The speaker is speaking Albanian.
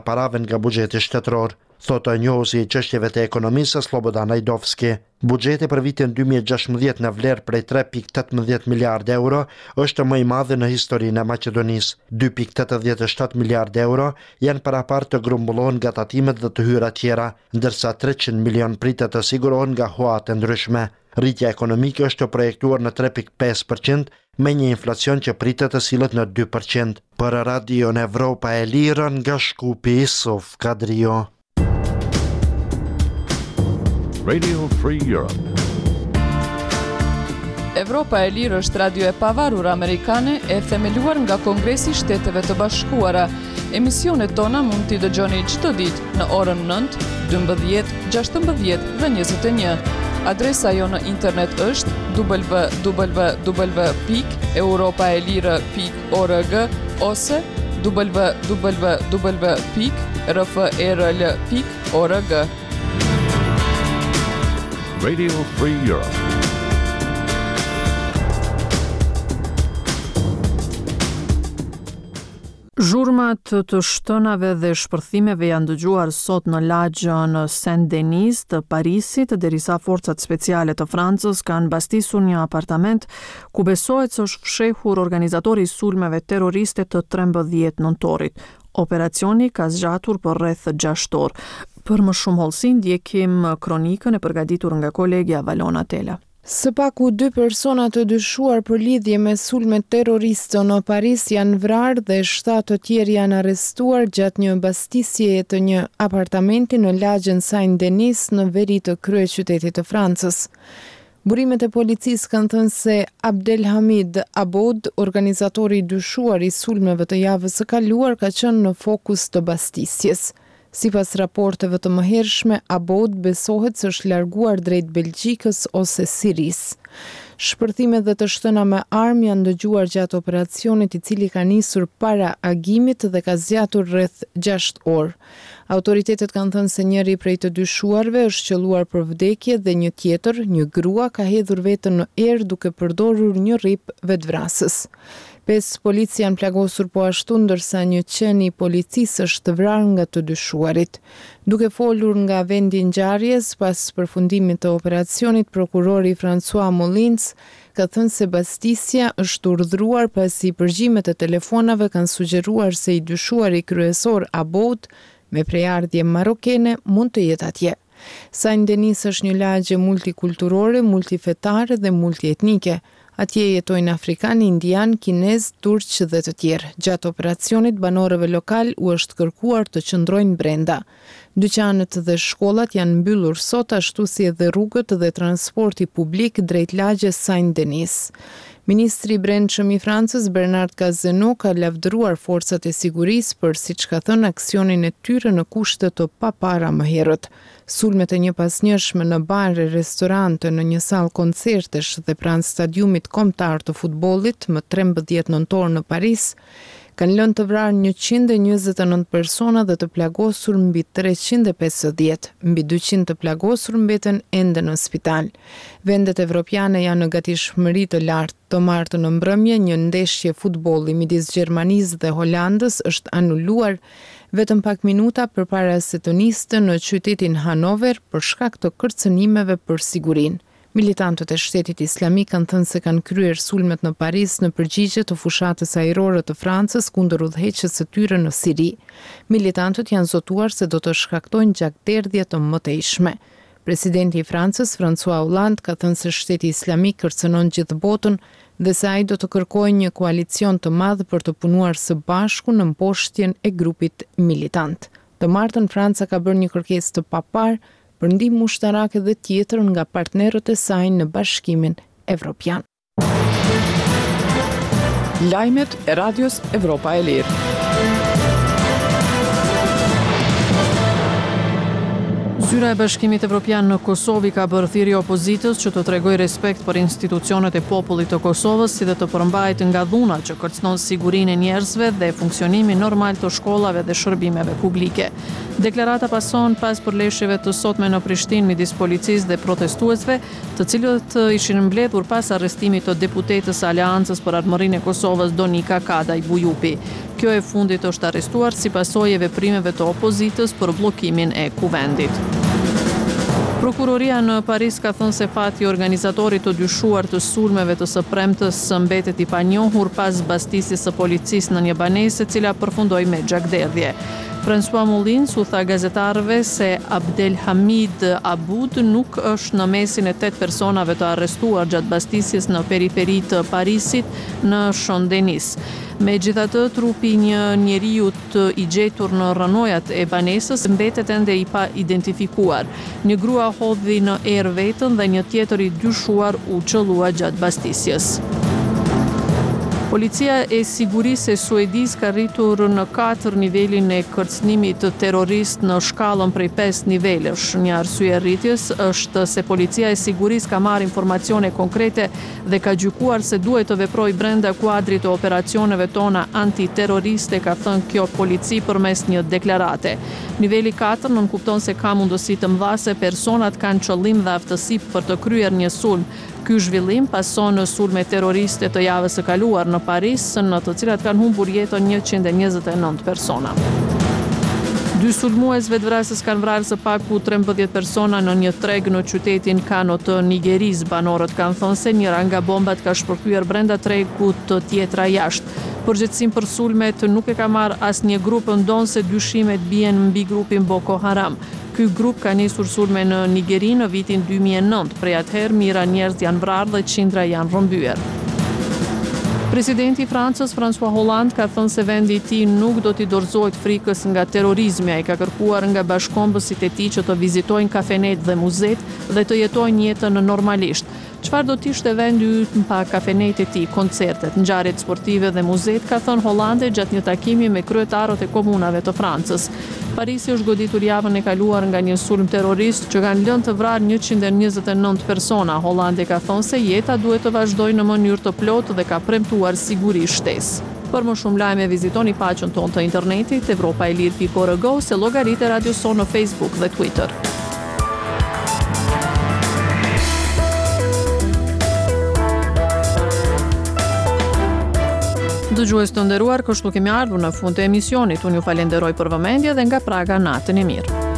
parave nga buxheti shtetëror, thotë njohuesi i çështjeve të ekonomisë Slobodan Najdovski. Buxheti për vitin 2016 në vlerë prej 3.18 miliardë euro është më i madh në historinë e Maqedonisë. 2.87 miliardë euro janë parapart të grumbullohen nga tatimet dhe të hyra tjera, ndërsa 300 milion pritet të sigurohen nga huat e ndryshme. Rritja ekonomike është projektuar në 3.5% me një inflacion që pritet të sillet në 2%. Për Radio Evropa e Lirë nga Shkupi, Isuf Kadrio. Radio Free Europe. Evropa e Lirë është radio e pavarur amerikane e themeluar nga Kongresi i Shteteve të Bashkuara. Emisionet tona mund t'i dëgjoni çdo ditë në orën 9, 12, 16 dhe 21. Adresa jo në internet është www.europaelire.org ose www.rfrl.org. Radio Free Europe. Zhurmat të shtënave dhe shpërthimeve janë dëgjuar sot në lagjën Saint-Denis të Parisit, derisa forcat speciale të Francës kanë bastisur një apartament ku besohet se është fshehur organizatori i sulmeve terroriste të 13 nëntorit. Operacioni ka zgjatur për rreth 6 orë. Për më shumë hollësi ndjekim kronikën e përgatitur nga kolegja Valona Tela. Së paku 2 persona të dyshuar për lidhje me sulmet terroriste në Paris janë vrarë dhe 7 të tjerë janë arrestuar gjatë një bastisjeje të një apartamenti në lagjën Saint-Denis në veri të kryeqytetit të Francës. Burimet e policisë kanë thënë se Abdelhamid Aboud, organizatori i dyshuar i sulmeve të javës së kaluar, ka qenë në fokus të bastisjes. Sipas raporteve të mëhershme, Aboud besohet se është larguar drejt Belgjikës ose Sirisë. Shpërthimet dhe të shtëna me armë janë dëgjuar gjatë operacionit i cili ka nisur para agimit dhe ka zgjatur rreth 6 orë. Autoritetet kanë thënë se njëri prej të dyshuarve është qelluar për vdekje dhe një tjetër, një grua, ka hedhur veten në erë duke përdorur një rrip vetvrasës. 5 polici janë plagosur po ashtu, ndërsa një qeni i policisë është vrarë nga të dyshuarit. Duke folur nga vendi i ngjarjes pas përfundimit të operacionit, prokurori François Molins ka thënë se bastisja është urdhëruar pasi përgjimet e telefonave kanë sugjeruar se i dyshuari kryesor Aboud me prejardhje marokene mund të jetë atje. Saint-Denis është një lagje multikulturore, multifetare dhe multietnike. Atje jetojnë afrikanë, indianë, kinezë, turqë dhe të tjerë. Gjatë operacionit, banorëve lokal u është kërkuar të qëndrojnë brenda. Dyqanet dhe shkollat janë mbyllur sot, ashtu si edhe rrugët dhe transporti publik drejt lagjes Saint-Denis. Ministri i Brendshëm i Francës, Bernard Cazeneuve, ka lavdëruar forcat e sigurisë për, siç ka thënë, aksionin e tyre në kushte të papara më herët. Sulmet e njëpasnjëshme në bare, restorante, në një sallë koncertesh dhe pranë stadiumit kombëtar të futbollit më 13 nëntor në Paris kanë lënë të vrarë 129 persona dhe të plagosur mbi 350, mbi 200 të plagosur mbeten ende në spital. Vendet evropiane janë në gatishmëri të lartë. Të martën në mbrëmje, një ndeshje futbolli midis Gjermanisë dhe Holandës është anuluar vetëm pak minuta përpara se të niste në qytetin Hanover për shkak të kërcënimeve për sigurinë. Militantët e Shtetit Islamik kanë thënë se kanë kryer sulmet në Paris në përgjigje të fushatës ajrore të Francës kundër udhëheqjes së tyre në Siri. Militantët janë zotuar se do të shkaktojnë gjakderdhje të mëtejshme. Presidenti i Francës, François Hollande, ka thënë se Shteti Islamik kërcënon gjithë botën dhe se ai do të kërkojë një koalicion të madh për të punuar së bashku në mposhtjen e grupit militant. Të martën Franca ka bërë një kërkesë të papar për ndihmë ushtarake dhe tjetër nga partnerët e saj në Bashkimin Evropian. Lajmet e Radios Evropa e Lirë. Zyra e Bashkimit Evropian në Kosovë ka bërë thirrje opozitës që të tregojë respekt për institucionet e popullit të Kosovës, si dhe të përmbajtë nga dhuna që kërcënon sigurinë e njerëzve dhe funksionimin normal të shkollave dhe shërbimeve publike. Deklarata pason pas përleshjeve të sotme në Prishtinë midis policisë dhe protestuesve, të cilët ishin mbledhur pas arrestimit të deputetës së Aleancës për Armërinë e Kosovës Donika Kadaj Bujupi. Kjo e fundit është arrestuar si pasojë e veprimeve të opozitës për bllokimin e kuvendit. Prokuroria në Paris ka thënë se fati organizatorit të dyshuar të sulmeve të së premtës mbetet i panjohur pas zbastisjes së policisë në një banese, e cila përfundoi me gjakderdhje. François Molins u tha gazetarëve se Abdelhamid Aboud nuk është në mesin e 8 personave të arrestuar gjatë bastisjes në periferi të Parisit në Champs-Élysées. Megjithatë, trupi një njeriu i gjetur në rrënojat e banesës mbetet ende i pa identifikuar. Një grua hodhi në erë vetën dhe një tjetër i dyshuar u qëllua gjatë bastisjes. Policia e sigurisë e Suedisë ka rritur në 4 nivelin e kërcënimit të terrorist në shkallën prej 5 nivelesh. Një arsye e rritjes është se policia e sigurisë ka marrë informacione konkrete dhe ka gjykuar se duhet të veprojë brenda kuadrit të operacioneve tona antiterroriste, ka thënë kjo polici përmes një deklarate. Niveli 4 nënkupton se ka mundësi të mëdha se personat kanë qëllim dhe aftësi për të kryer një sulm. Ky zhvillim pason në sulme terroriste të javës së kaluar në Paris, në të cilat kanë humbur jetën 129 persona. 2 sulmues vetvrasës kanë vrarë së paku 13 persona në një treg në qytetin Kano të Nigerisë. Banorët kanë thënë se njëra nga bombat ka shpërthyer brenda tregut, të tjetra jashtë. Përgjegjësinë për sulmet nuk e ka marrë asnjë grup, ndonse dyshimet bien mbi grupin Boko Haram. Ky grup ka nisur sulme në Nigeri në vitin 2009. Prej atëherë mijëra njerëz janë vrarë dhe qindra janë rrëmbyer. Presidenti i Francës, François Hollande, ka thënë se vendi i tij nuk do t'i dorëzohet frikës nga terrorizmi. Ai ka kërkuar nga bashkëkombësit e tij që të vizitojnë kafenet dhe muzet dhe të jetojnë jetën normalisht. Çfarë do t'ishte vendi yt pa kafenet e tij, koncertet, ngjarjet sportive dhe muzet, ka thënë Hollande gjatë një takimi me kryetarët e komunave të Francës. Parisi është goditur javën e kaluar nga një sulm terrorist që kanë lënë të vrarë 129 persona. Hollande ka thënë se jeta duhet të vazhdojë në mënyrë të plotë dhe ka premtuar siguri shtesë. Për më shumë lajme vizitoni faqen tonë të internetit evropaelir.org ose llogaritë e Radio Son në Facebook dhe Twitter. Dëgjues të nderuar, kështu kemi ardhur në fund të emisionit. Unë ju falenderoj për vëmendje dhe nga Praga natën e mirë.